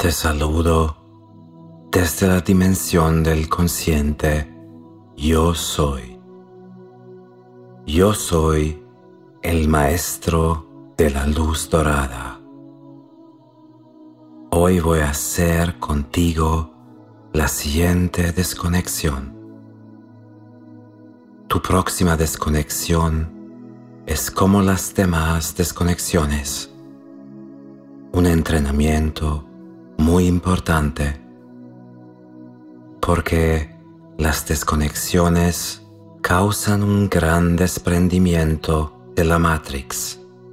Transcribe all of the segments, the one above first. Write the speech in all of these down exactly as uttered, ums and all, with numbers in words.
Te saludo desde la dimensión del consciente Yo Soy. Yo soy el Maestro de la Luz Dorada. Hoy voy a hacer contigo la siguiente desconexión. Tu próxima desconexión es como las demás desconexiones, un entrenamiento muy importante, porque las desconexiones causan un gran desprendimiento de la Matrix.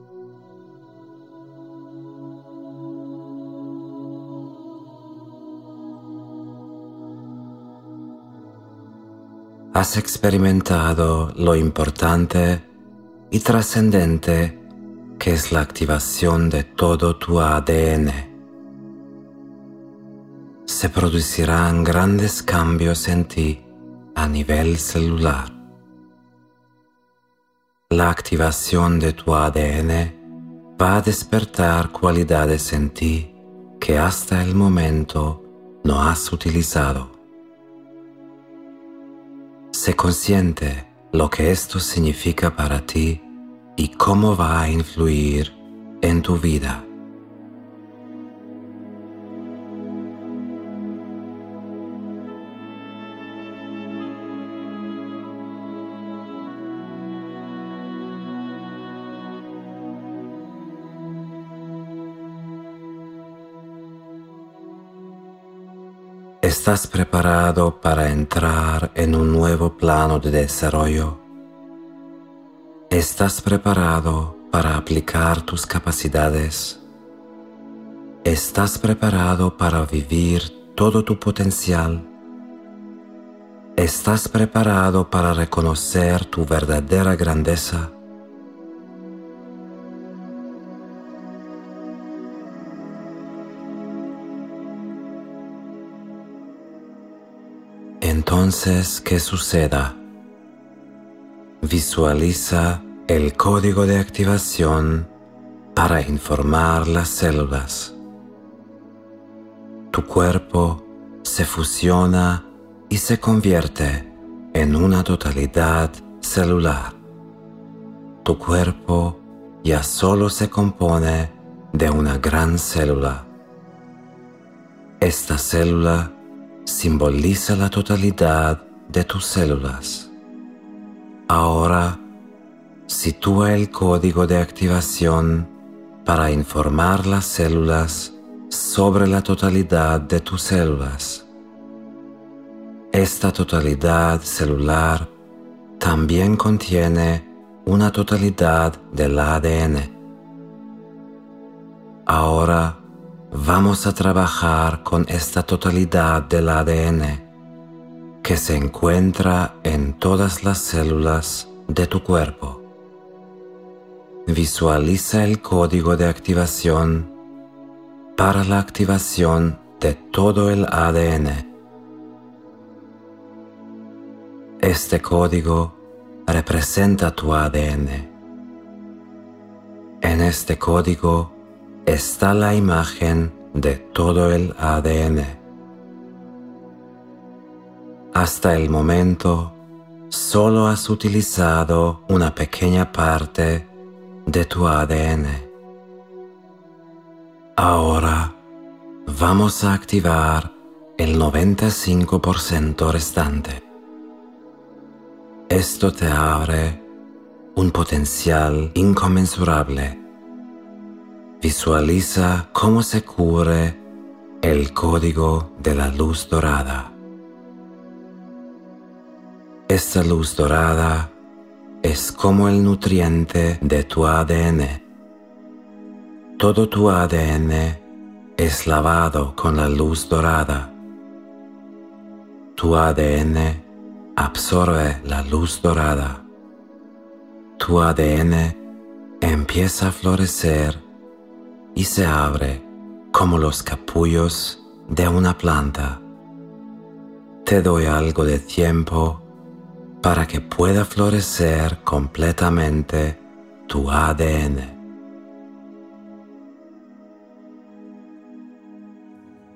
Has experimentado lo importante y trascendente que es la activación de todo tu A D N. Se producirán grandes cambios en ti a nivel celular. La activación de tu A D N va a despertar cualidades en ti que hasta el momento no has utilizado. Sé consciente lo que esto significa para ti y cómo va a influir en tu vida. ¿Estás preparado para entrar en un nuevo plano de desarrollo? ¿Estás preparado para aplicar tus capacidades? ¿Estás preparado para vivir todo tu potencial? ¿Estás preparado para reconocer tu verdadera grandeza? Entonces, ¿qué suceda? Visualiza el código de activación para informar las células. Tu cuerpo se fusiona y se convierte en una totalidad celular. Tu cuerpo ya solo se compone de una gran célula. Esta célula simboliza la totalidad de tus células. Ahora, sitúa el código de activación para informar las células sobre la totalidad de tus células. Esta totalidad celular también contiene una totalidad del A D N. Ahora, vamos a trabajar con esta totalidad del A D N que se encuentra en todas las células de tu cuerpo. Visualiza el código de activación para la activación de todo el A D N. Este código representa tu A D N. En este código está la imagen de todo el A D N. Hasta el momento, solo has utilizado una pequeña parte de tu A D N. Ahora, vamos a activar el noventa y cinco por ciento restante. Esto te abre un potencial inconmensurable. Visualiza cómo se cubre el código de la luz dorada. Esta luz dorada es como el nutriente de tu A D N. Todo tu A D N es lavado con la luz dorada. Tu A D N absorbe la luz dorada. Tu A D N empieza a florecer y se abre como los capullos de una planta. Te doy algo de tiempo para que pueda florecer completamente tu A D N.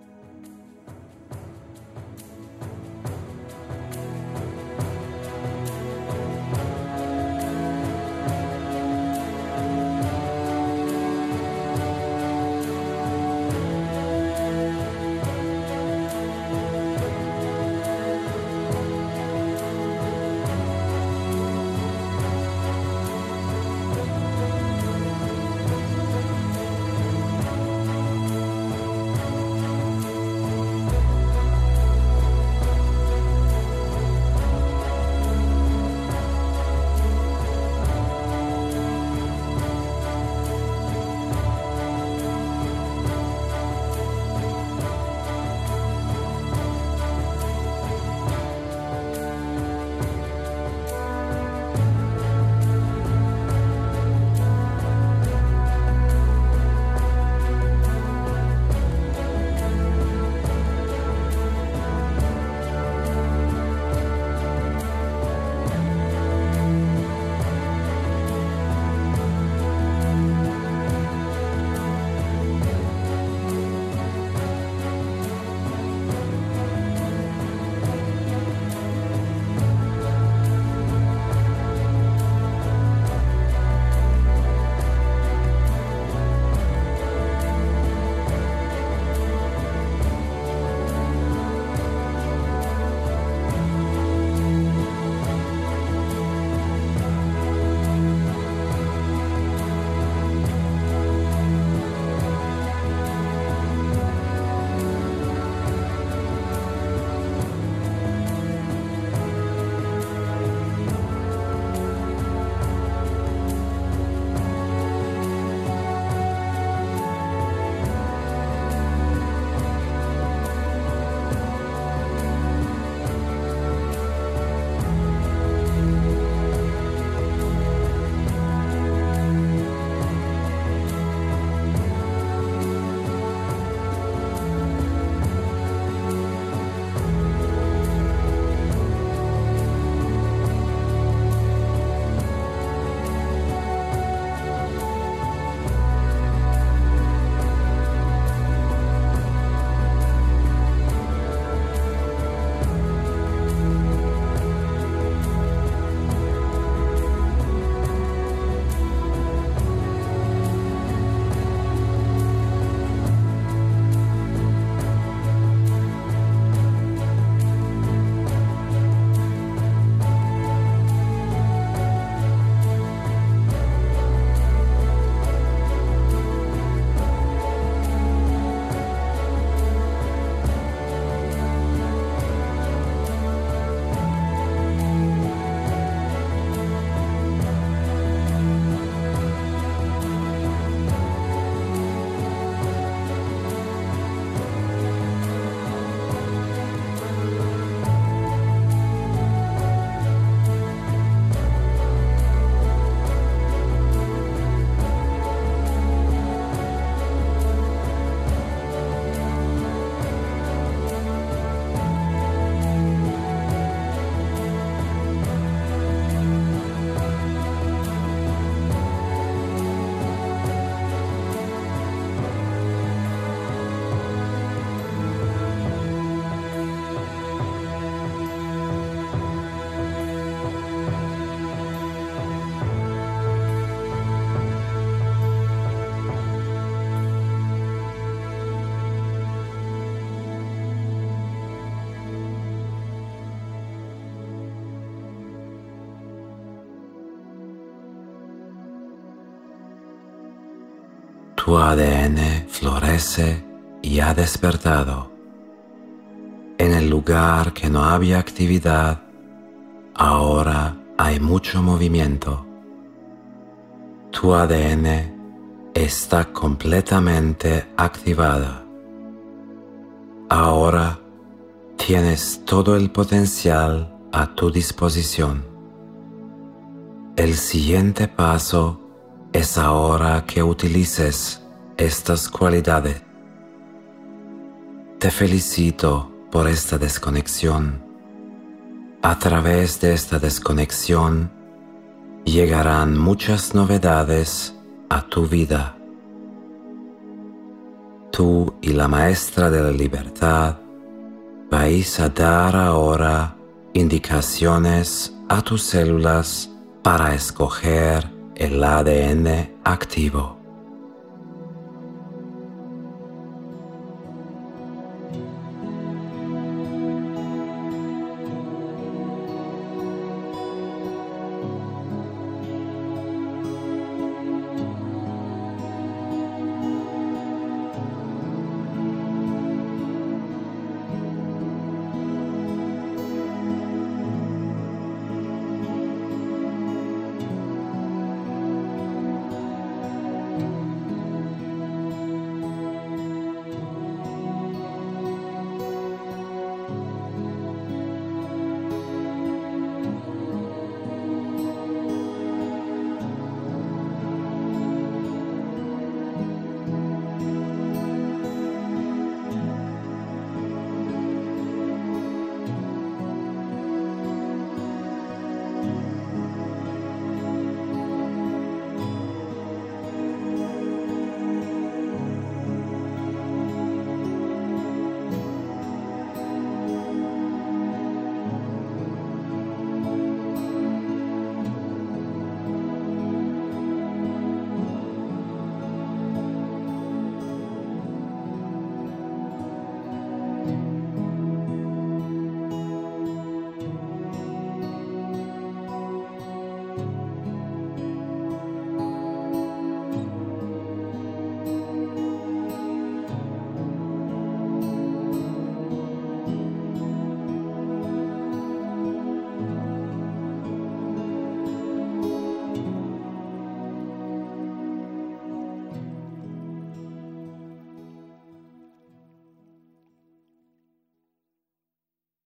Tu A D N florece y ha despertado. En el lugar que no había actividad, ahora hay mucho movimiento. Tu A D N está completamente activada. Ahora tienes todo el potencial a tu disposición. El siguiente paso es ahora que utilices estas cualidades. Te felicito por esta desconexión. A través de esta desconexión llegarán muchas novedades a tu vida. Tú y la Maestra de la Libertad vais a dar ahora indicaciones a tus células para escoger el A D N activo.